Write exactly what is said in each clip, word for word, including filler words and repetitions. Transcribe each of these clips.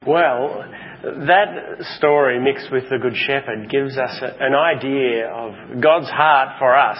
Well, that story mixed with the Good Shepherd gives us a, an idea of God's heart for us.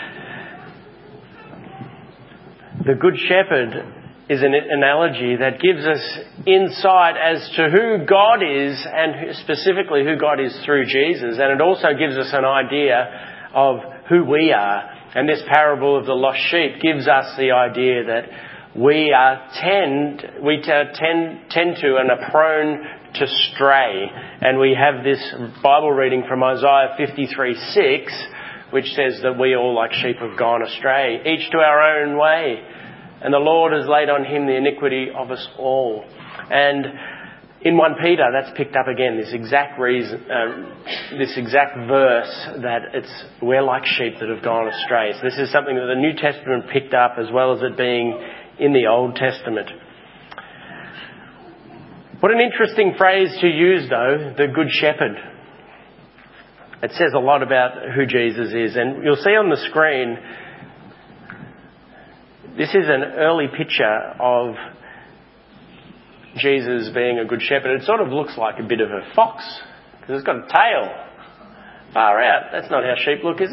The Good Shepherd is an analogy that gives us insight as to who God is and specifically who God is through Jesus. And it also gives us an idea of who we are. And this parable of the lost sheep gives us the idea that we are tend, we tend, tend to and are prone to stray. And we have this Bible reading from Isaiah fifty-three six, which says that we all like sheep have gone astray, each to our own way. And the Lord has laid on him the iniquity of us all. And in First Peter, that's picked up again, this exact reason, uh, this exact verse that it's we're like sheep that have gone astray. So this is something that the New Testament picked up as well as it being in the Old Testament. What an interesting phrase to use, though, the Good Shepherd. It says a lot about who Jesus is. And you'll see on the screen, this is an early picture of Jesus being a good shepherd. It sort of looks like a bit of a fox because it's got a tail. Far out. That's not how sheep look, is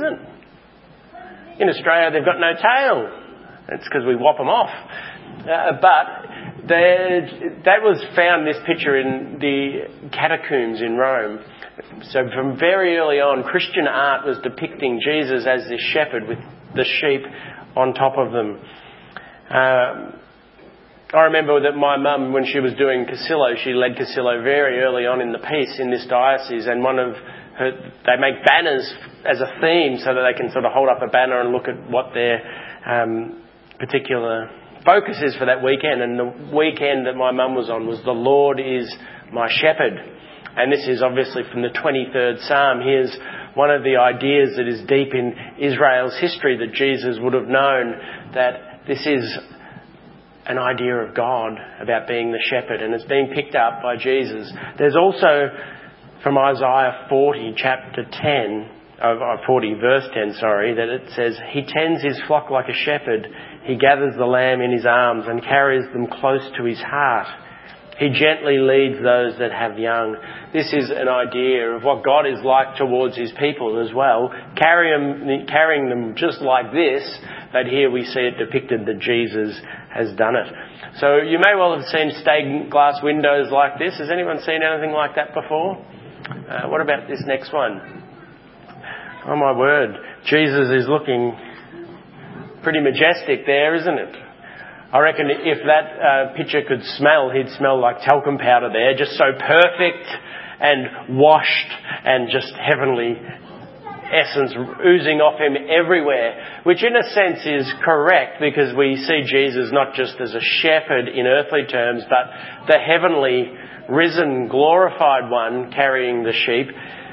it? In Australia, they've got no tail. It's because we whop them off. Uh, but that was found, this picture, in the catacombs in Rome. So from very early on, Christian art was depicting Jesus as this shepherd with the sheep on top of them. Um, I remember that my mum, when she was doing Casillo, she led Casillo very early on in the piece in this diocese, and one of her, they make banners as a theme so that they can sort of hold up a banner and look at what their um, particular focus is for that weekend. And the weekend that my mum was on was "The Lord is my shepherd." And this is obviously from the twenty-third Psalm. Here's one of the ideas that is deep in Israel's history that Jesus would have known, that this is an idea of God about being the shepherd, and it's being picked up by Jesus. There's also from Isaiah forty, chapter ten, uh, forty, verse ten, sorry, that it says, "He tends his flock like a shepherd. He gathers the lamb in his arms and carries them close to his heart. He gently leads those that have young." This is an idea of what God is like towards his people as well, carry them, carrying them just like this, but here we see it depicted that Jesus has done it. So you may well have seen stained glass windows like this. Has anyone seen anything like that before? Uh, what about this next one? Oh my word, Jesus is looking pretty majestic there, isn't it? I reckon if that uh, picture could smell, he'd smell like talcum powder there, just so perfect and washed and just heavenly essence oozing off him everywhere, which in a sense is correct, because we see Jesus not just as a shepherd in earthly terms, but the heavenly, risen, glorified one carrying the sheep.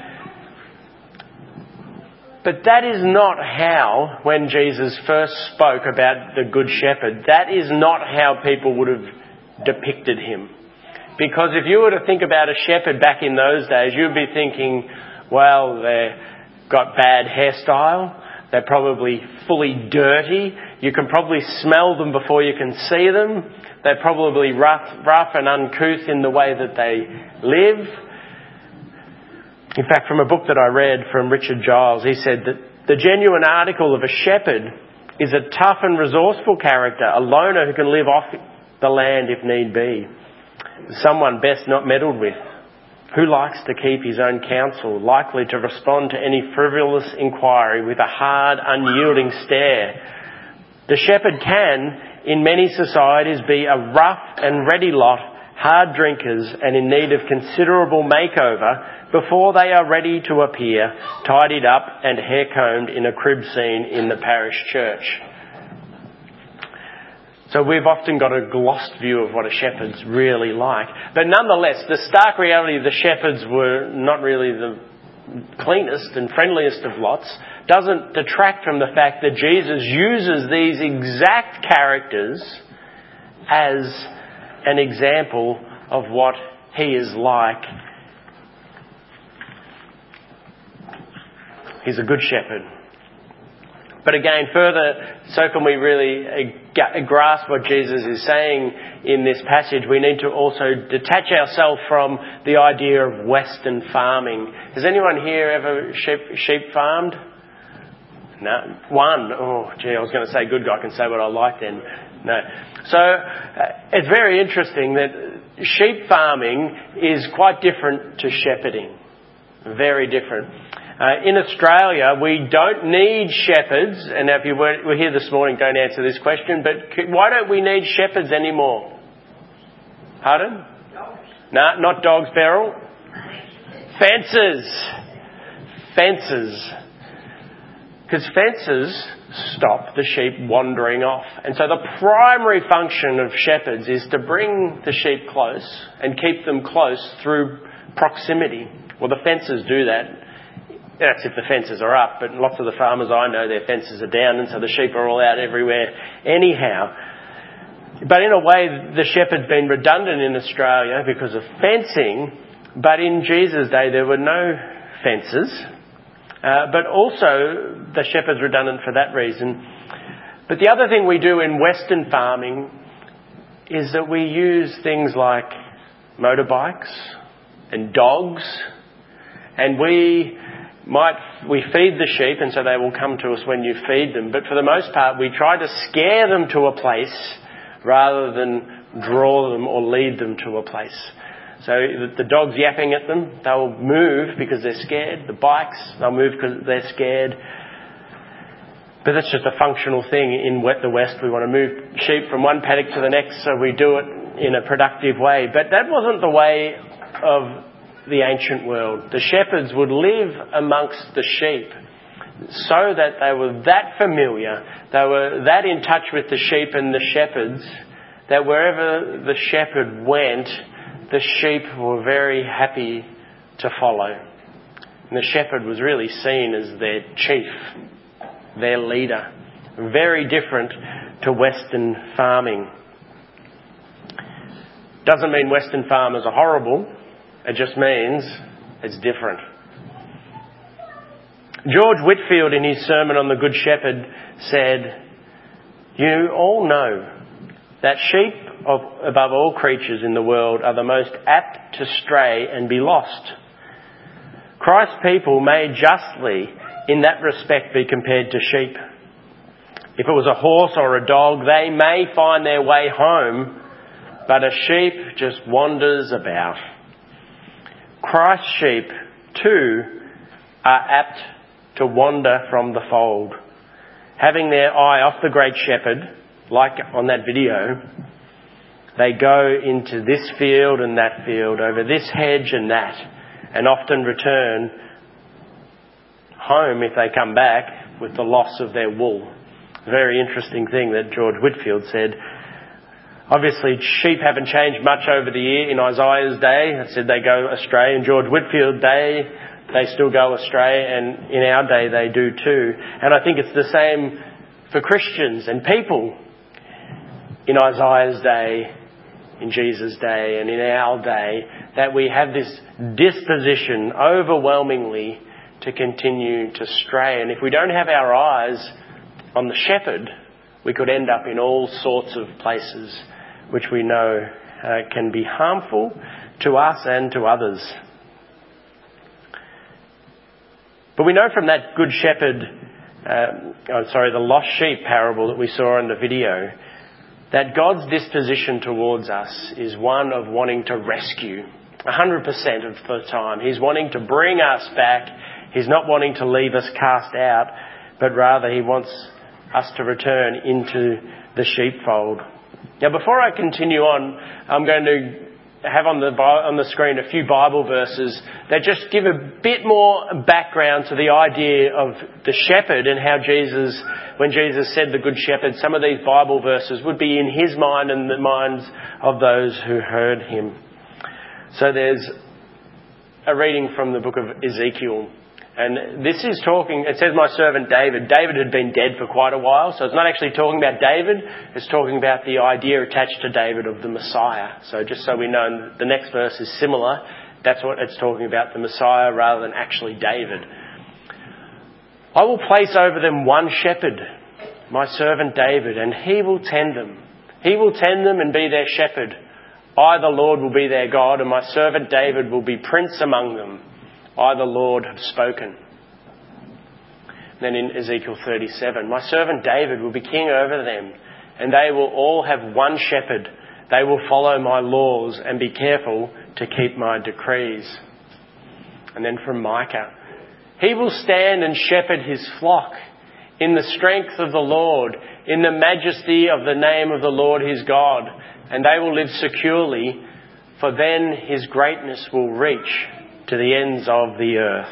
But that is not how, when Jesus first spoke about the Good Shepherd, that is not how people would have depicted him. Because if you were to think about a shepherd back in those days, you'd be thinking, well, they've got bad hairstyle, they're probably fully dirty, you can probably smell them before you can see them, they're probably rough, rough and uncouth in the way that they live. In fact, from a book that I read from Richard Giles, he said that the genuine article of a shepherd is a tough and resourceful character, a loner who can live off the land if need be. Someone best not meddled with, who likes to keep his own counsel, likely to respond to any frivolous inquiry with a hard, unyielding stare. The shepherd can, in many societies, be a rough and ready lot, hard drinkers and in need of considerable makeover before they are ready to appear, tidied up and hair-combed in a crib scene in the parish church. So we've often got a glossed view of what a shepherd's really like. But nonetheless, the stark reality of the shepherds were not really the cleanest and friendliest of lots doesn't detract from the fact that Jesus uses these exact characters as an example of what he is like. He's a good shepherd. But again, further, so can we really grasp what Jesus is saying in this passage, we need to also detach ourselves from the idea of Western farming. Has anyone here ever sheep, sheep farmed? No? One? Oh, gee, I was going to say good guy, I can say what I like then. No. So, uh, it's very interesting that sheep farming is quite different to shepherding. Very different. Uh, in Australia, we don't need shepherds, and if you were, were here this morning, don't answer this question, but why don't we need shepherds anymore? Pardon? Dogs. No, not dogs, Beryl. Fences. Fences. Because fences stop the sheep wandering off. And so the primary function of shepherds is to bring the sheep close and keep them close through proximity. Well, the fences do that. That's if the fences are up, but lots of the farmers I know, their fences are down, and so the sheep are all out everywhere anyhow. But in a way, the shepherd's been redundant in Australia because of fencing, but in Jesus' day there were no fences. Uh, but also, the shepherd's redundant for that reason. But the other thing we do in Western farming is that we use things like motorbikes and dogs, and we might we feed the sheep, and so they will come to us when you feed them. But for the most part, we try to scare them to a place rather than draw them or lead them to a place. So the dog's yapping at them, they'll move because they're scared. The bikes, they'll move because they're scared. But that's just a functional thing in the West. We want to move sheep from one paddock to the next, so we do it in a productive way. But that wasn't the way of the ancient world. The shepherds would live amongst the sheep so that they were that familiar, they were that in touch with the sheep and the shepherds, that wherever the shepherd went, the sheep were very happy to follow. And the shepherd was really seen as their chief, their leader. Very different to Western farming. Doesn't mean Western farmers are horrible. It just means it's different. George Whitefield, in his sermon on the Good Shepherd, said, "You all know that sheep, of, above all creatures in the world, are the most apt to stray and be lost. Christ's people may justly, in that respect, be compared to sheep. If it was a horse or a dog, they may find their way home, but a sheep just wanders about. Christ's sheep, too, are apt to wander from the fold. Having their eye off the great shepherd, like on that video, they go into this field and that field, over this hedge and that, and often return home, if they come back, with the loss of their wool." Very interesting thing that George Whitefield said. Obviously, sheep haven't changed much over the year. In Isaiah's day, it said they go astray. In George Whitefield's day, they still go astray, and in our day they do too. And I think it's the same for Christians and people. In Isaiah's day, in Jesus' day, and in our day, that we have this disposition overwhelmingly to continue to stray. And if we don't have our eyes on the shepherd, we could end up in all sorts of places which we know uh, can be harmful to us and to others. But we know from that Good Shepherd, uh, oh, sorry, the lost sheep parable that we saw in the video, that God's disposition towards us is one of wanting to rescue one hundred percent of the time. He's wanting to bring us back. He's not wanting to leave us cast out, but rather he wants us to return into the sheepfold. Now, before I continue on, I'm going to have on the on the screen a few Bible verses that just give a bit more background to the idea of the shepherd and how Jesus, when Jesus said the Good Shepherd, some of these Bible verses would be in his mind and the minds of those who heard him. So there's a reading from the book of Ezekiel. And this is talking, it says my servant David. David had been dead for quite a while, so it's not actually talking about David. It's talking about the idea attached to David of the Messiah. So just so we know, the next verse is similar. That's what it's talking about, the Messiah rather than actually David. I will place over them one shepherd my servant David, and he will tend them. He will tend them and be their shepherd. I, the Lord, will be their God, and my servant David will be prince among them. I, the Lord, have spoken. Then in Ezekiel thirty-seven, my servant David will be king over them, and they will all have one shepherd. They will follow my laws and be careful to keep my decrees. And then from Micah, he will stand and shepherd his flock in the strength of the Lord, in the majesty of the name of the Lord his God, and they will live securely, for then his greatness will reach to the ends of the earth.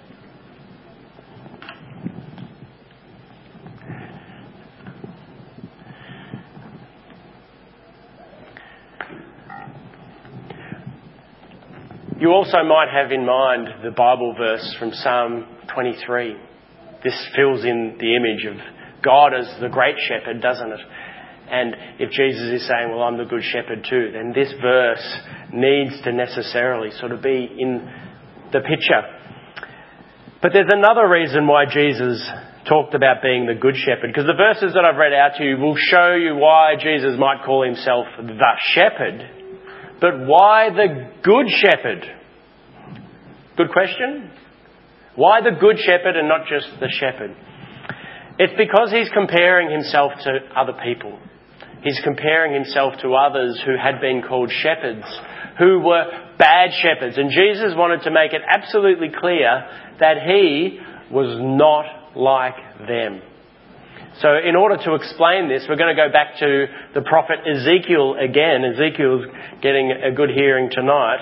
You also might have in mind the Bible verse from Psalm twenty-three. This fills in the image of God as the great shepherd, doesn't it? And if Jesus is saying, well, I'm the good shepherd too, then this verse needs to necessarily sort of be in the picture. But there's another reason why Jesus talked about being the good shepherd, because the verses that I've read out to you will show you why Jesus might call himself the shepherd. But why the good shepherd? Good question. Why the good shepherd and not just the shepherd? It's because he's comparing himself to other people. He's comparing himself to others who had been called shepherds, who were bad shepherds. And Jesus wanted to make it absolutely clear that he was not like them. So in order to explain this, we're going to go back to the prophet Ezekiel again. Ezekiel's getting a good hearing tonight.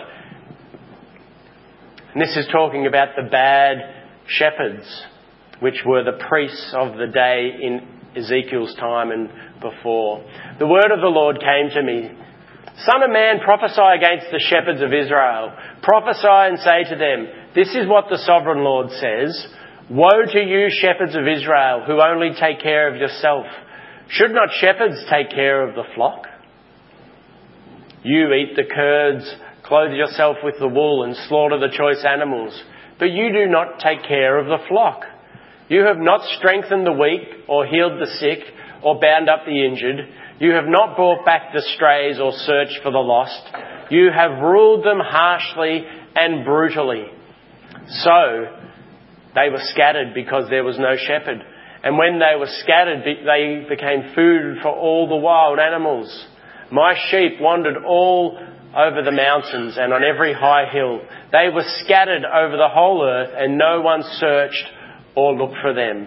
And this is talking about the bad shepherds, which were the priests of the day in Ezekiel's time and before. The word of the Lord came to me. Son of man, prophesy against the shepherds of Israel. Prophesy and say to them, this is what the sovereign Lord says. Woe to you, shepherds of Israel, who only take care of yourself. Should not shepherds take care of the flock? You eat the curds, clothe yourself with the wool, and slaughter the choice animals. But you do not take care of the flock. You have not strengthened the weak, or healed the sick, or bound up the injured. You have not brought back the strays, or searched for the lost. You have ruled them harshly and brutally. So they were scattered because there was no shepherd. And when they were scattered, they became food for all the wild animals. My sheep wandered all over the mountains and on every high hill. They were scattered over the whole earth, and no one searched or looked for them.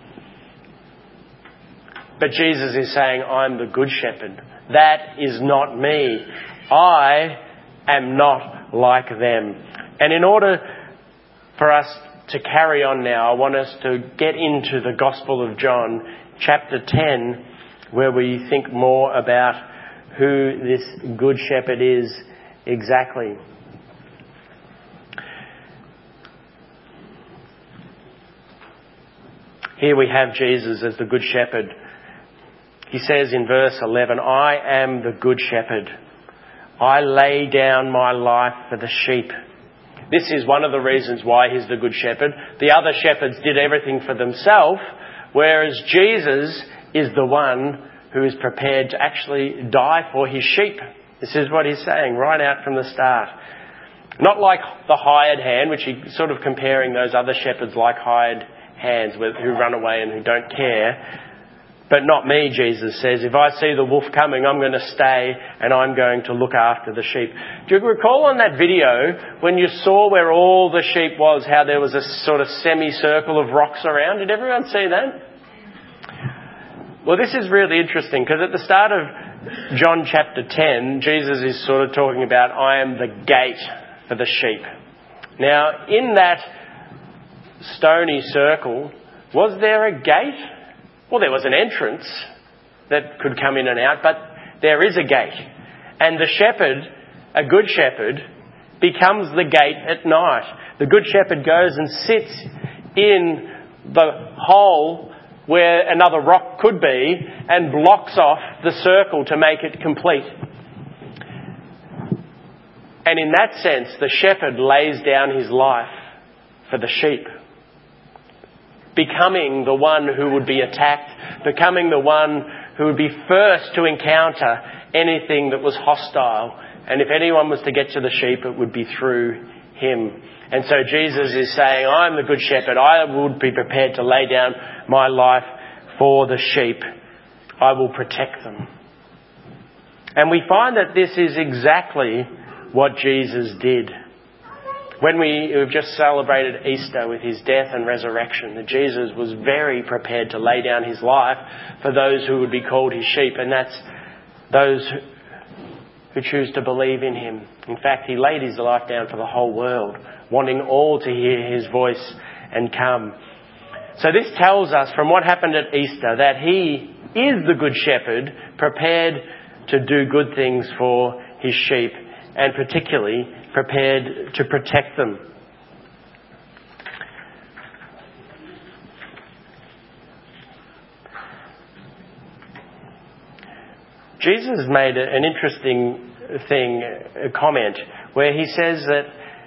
But Jesus is saying, I'm the good shepherd. That is not me. I am not like them. And in order for us to carry on now, I want us to get into the Gospel of John, chapter ten, where we think more about who this good shepherd is exactly. Here we have Jesus as the good shepherd. He says in verse eleven, I am the good shepherd. I lay down my life for the sheep. This is one of the reasons why he's the good shepherd. The other shepherds did everything for themselves, whereas Jesus is the one who is prepared to actually die for his sheep. This is what he's saying right out from the start. Not like the hired hand, which he's sort of comparing those other shepherds like hired hands who run away and who don't care. But not me, Jesus says. If I see the wolf coming, I'm going to stay and I'm going to look after the sheep. Do you recall on that video when you saw where all the sheep was, how there was a sort of semicircle of rocks around? Did everyone see that? Well, this is really interesting because at the start of John chapter ten, Jesus is sort of talking about, I am the gate for the sheep. Now, in that stony circle, was there a gate? Well, there was an entrance that could come in and out, but there is a gate. And the shepherd, a good shepherd, becomes the gate at night. The good shepherd goes and sits in the hole where another rock could be and blocks off the circle to make it complete. And in that sense, the shepherd lays down his life for the sheep. becoming the one who would be attacked, becoming the one who would be first to encounter anything that was hostile. And if anyone was to get to the sheep, it would be through him. And so Jesus is saying, I'm the good shepherd. I would be prepared to lay down my life for the sheep. I will protect them. And we find that this is exactly what Jesus did. When we have just celebrated Easter with his death and resurrection, that Jesus was very prepared to lay down his life for those who would be called his sheep. And that's those who choose to believe in him. In fact, he laid his life down for the whole world, wanting all to hear his voice and come. So this tells us from what happened at Easter that he is the good shepherd, prepared to do good things for his sheep, and particularly prepared to protect them. Jesus made an interesting thing, a comment, where he says that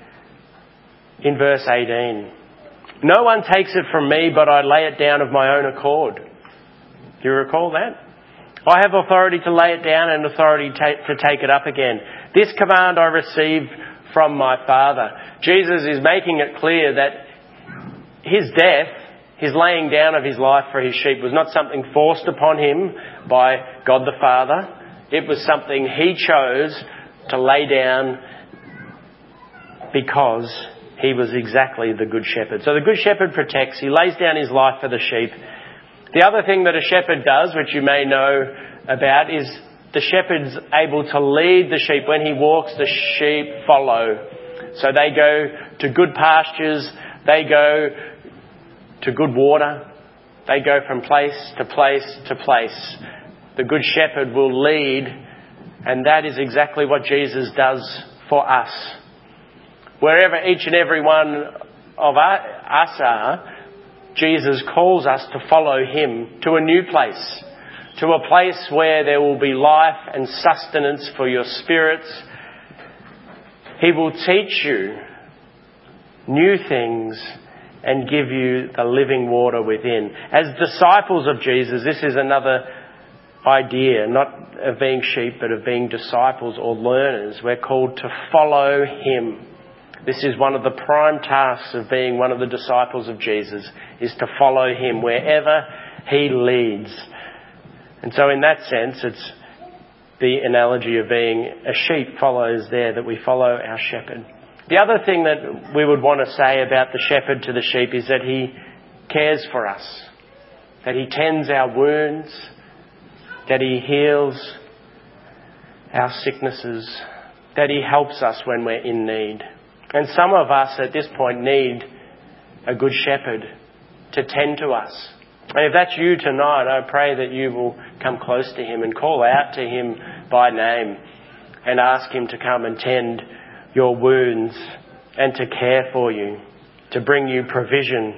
in verse eighteen, no one takes it from me, but I lay it down of my own accord. Do you recall that? I have authority to lay it down and authority to take it up again. This command I received from my Father. Jesus is making it clear that his death, his laying down of his life for his sheep, was not something forced upon him by God the Father. It was something he chose to lay down because he was exactly the good shepherd. So the good shepherd protects. He lays down his life for the sheep. The other thing that a shepherd does, which you may know about, is the shepherd's able to lead the sheep. When he walks, the sheep follow. So they go to good pastures. They go to good water. They go from place to place to place. The good shepherd will lead, and that is exactly what Jesus does for us. Wherever each and every one of us are, Jesus calls us to follow him to a new place, to a place where there will be life and sustenance for your spirits. He will teach you new things and give you the living water within. As disciples of Jesus, this is another idea, not of being sheep, but of being disciples or learners. We're called to follow him. This is one of the prime tasks of being one of the disciples of Jesus, is to follow him wherever he leads. And so in that sense, it's the analogy of being a sheep follows there, that we follow our shepherd. The other thing that we would want to say about the shepherd to the sheep is that he cares for us, that he tends our wounds, that he heals our sicknesses, that he helps us when we're in need. And some of us at this point need a good shepherd to tend to us. And if that's you tonight, I pray that you will come close to him and call out to him by name and ask him to come and tend your wounds and to care for you, to bring you provision.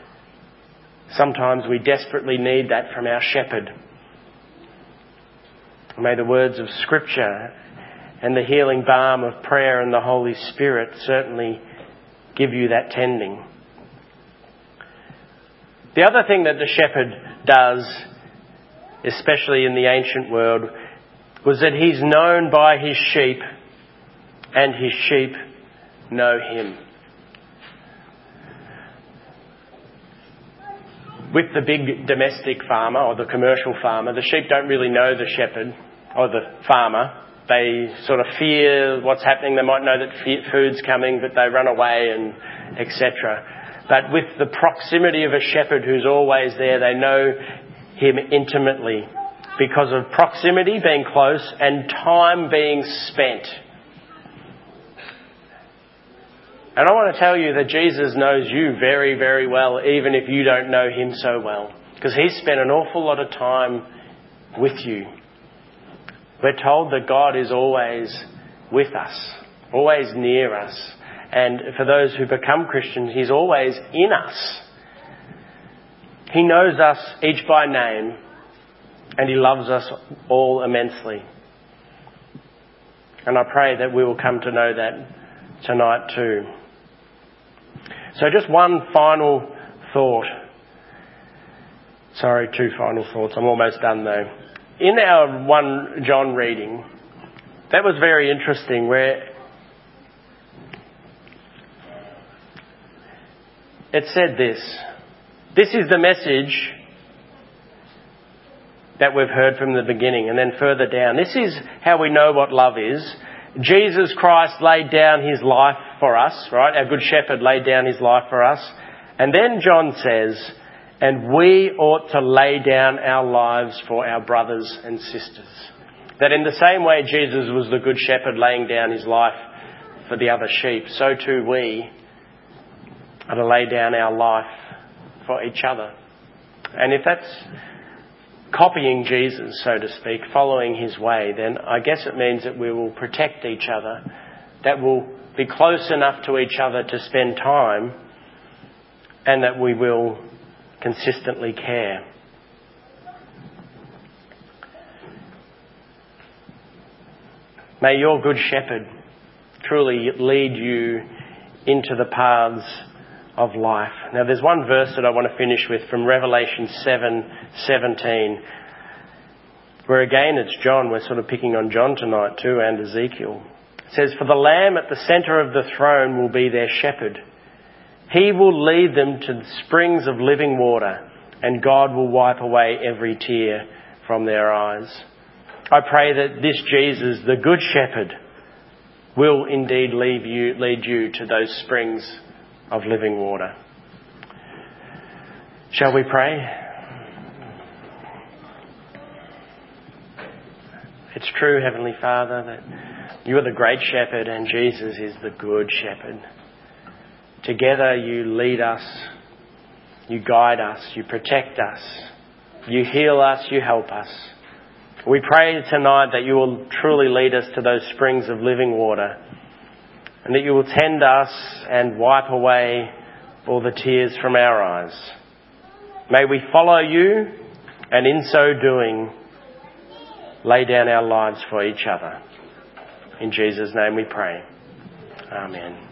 Sometimes we desperately need that from our shepherd. May the words of Scripture and the healing balm of prayer and the Holy Spirit certainly give you that tending. The other thing that the shepherd does, especially in the ancient world, was that he's known by his sheep and his sheep know him. With the big domestic farmer or the commercial farmer, the sheep don't really know the shepherd or the farmer. They sort of fear what's happening. They might know that food's coming, but they run away and et cetera. But with the proximity of a shepherd who's always there, they know him intimately because of proximity being close and time being spent. And I want to tell you that Jesus knows you very, very well, even if you don't know him so well, because he's spent an awful lot of time with you. We're told that God is always with us, always near us. And for those who become Christians, he's always in us. He knows us each by name, and he loves us all immensely. And I pray that we will come to know that tonight too. So just one final thought Sorry, two final thoughts. I'm almost done though. In our First John reading, that was very interesting where it said this. This is the message that we've heard from the beginning. And then further down, this is how we know what love is. Jesus Christ laid down his life for us, right? Our good shepherd laid down his life for us. And then John says, and we ought to lay down our lives for our brothers and sisters. That in the same way Jesus was the good shepherd laying down his life for the other sheep, so too we are to lay down our life for each other. And if that's copying Jesus, so to speak, following his way, then I guess it means that we will protect each other, that we'll be close enough to each other to spend time, and that we will consistently care. May your good shepherd truly lead you into the paths of life. Now there's one verse that I want to finish with from Revelation seven seventeen, where again it's John. We're sort of picking on John tonight too, and Ezekiel. It says, for the Lamb at the centre of the throne will be their shepherd. He will lead them to the springs of living water, and God will wipe away every tear from their eyes. I pray that this Jesus, the Good Shepherd, will indeed lead you, lead you to those springs of living water. Shall we pray? It's true, Heavenly Father, that you are the great shepherd and Jesus is the Good Shepherd. Together you lead us, you guide us, you protect us, you heal us, you help us. We pray tonight that you will truly lead us to those springs of living water, and that you will tend us and wipe away all the tears from our eyes. May we follow you, and in so doing, lay down our lives for each other. In Jesus' name we pray. Amen.